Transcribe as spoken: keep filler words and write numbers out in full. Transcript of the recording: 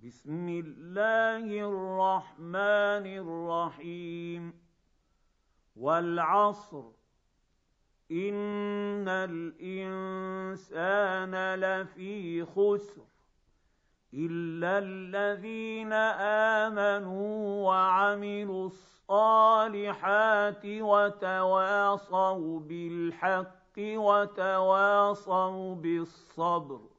بسم الله الرحمن الرحيم والعصر إن الإنسان لفي خسر إلا الذين آمنوا وعملوا الصالحات وتواصوا بالحق وتواصوا بالصبر